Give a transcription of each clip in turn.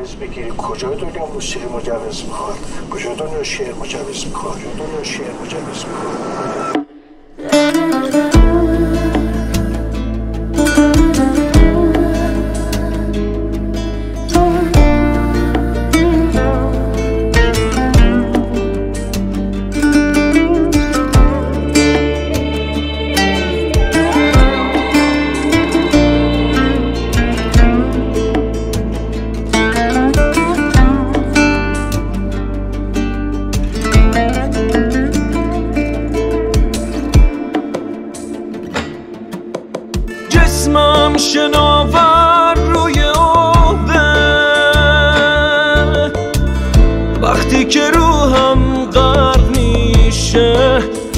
مجوز بگیری کجای دنیا موسیقی مجوز میخواد، کجای دنیا شعر مجوز میخواد، کجای دنیا شعر مجوز میخواد. جسمم شناور روی آبه، وقتی که روحم غرق میشه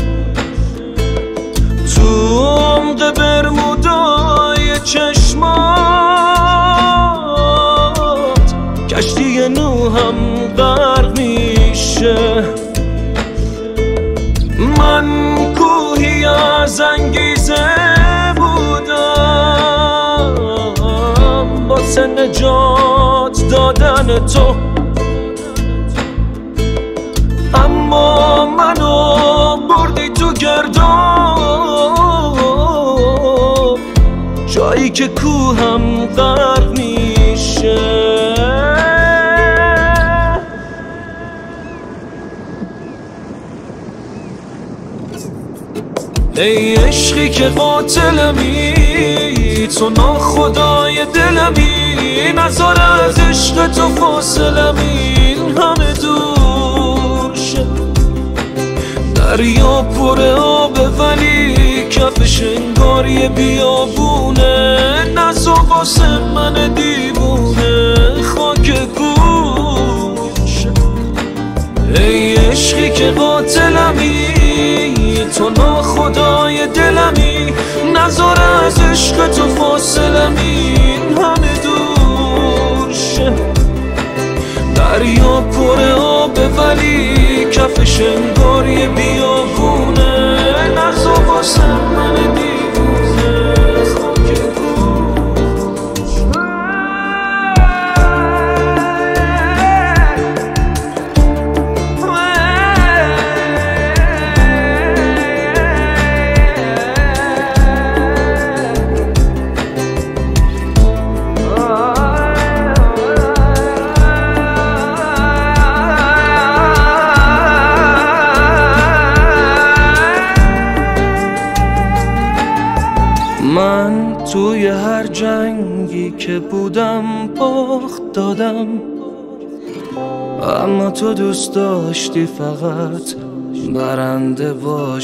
تو عمق برمودای چشمات، کشتی نوحم غرق میشه. من کوهی از انگیزه واسه نجات دادن تو، اما منو بردی تو گرداب، جایی که کوهم غرق میشه. ای عشقی که قاتلمی، تو ناخدای دلمی، نذار از عشق تو فاصلمی این همه دور شه. دریا پر آبه ولی کفش انگار یه بیابونه، نذار واسه من دیوونه خاک گوشه. ای عشقی که قاتلمی، تو ناخدای دلمی، نذار از عشق تو فاصلمی این همه دور شه. دریا پر آبه ولی کفش انگار یه بیابونه، نذار واسه من دیوونه خاک من توی هر جنگی که بودم باخت دادم، اما تو دوست داشتی فقط برنده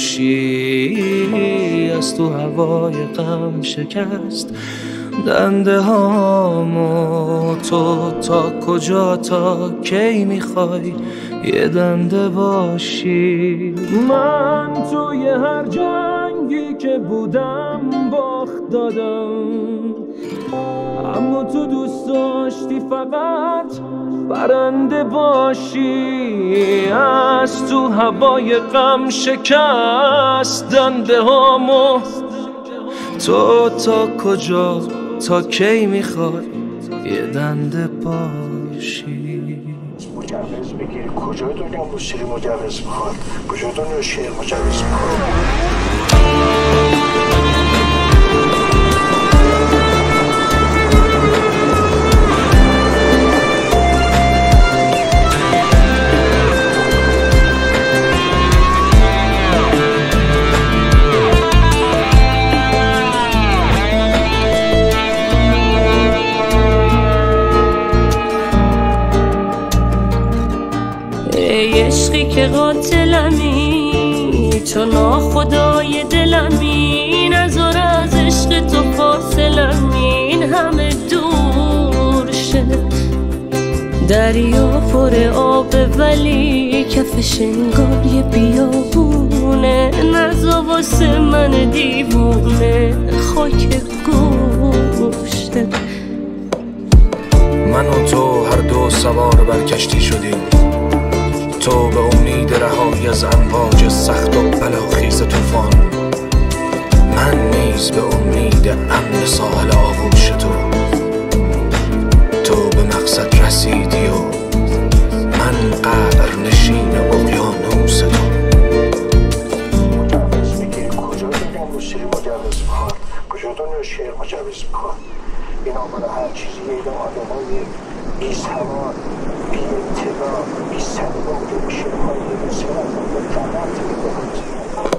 باشی. از تو هوای غم شکست دنده هامو، تو تا کجا تا کی میخوای یه دنده باشی. من توی هر جنگی که بودم باخت دادم، اما تو دوست داشتی فقط برنده باشی. از تو هوای غم شکست دنده هامو، تو تا کجا تا کی میخوای یه دنده باشی. مجوز بگیری کجای دنیا موسیقی مجوز میخواد، کجای دنیا شعر مجوز میخواد. ای عشقی که قاتلمی، تو ناخدای دلمی، نذار از عشق تو فاصلمی این همه دور شه. دریا پر آبه ولی کفش انگار یه بیابونه، نذار واسه من دیوونه خاک گوشه. من و تو هر دو سوار بر کشتی شدیم، تو به امید رهایی از امواج سخت و بلاخیز طوفان، من نیز به امید امن ساحل آغوش تو به مقصد رسیدی و من قبر نشین اقیانوس تو. مجوز میگیری کجا دیدن موسیقی مجوز میخواد؟ کجا دنیا شعر مجوز میخواد؟ اینا برای هر چیزی اینا آدمای بی سواد، بی اطلاع، بی سلیقه که شعرهای موسیقی از آن به غلط میکنند.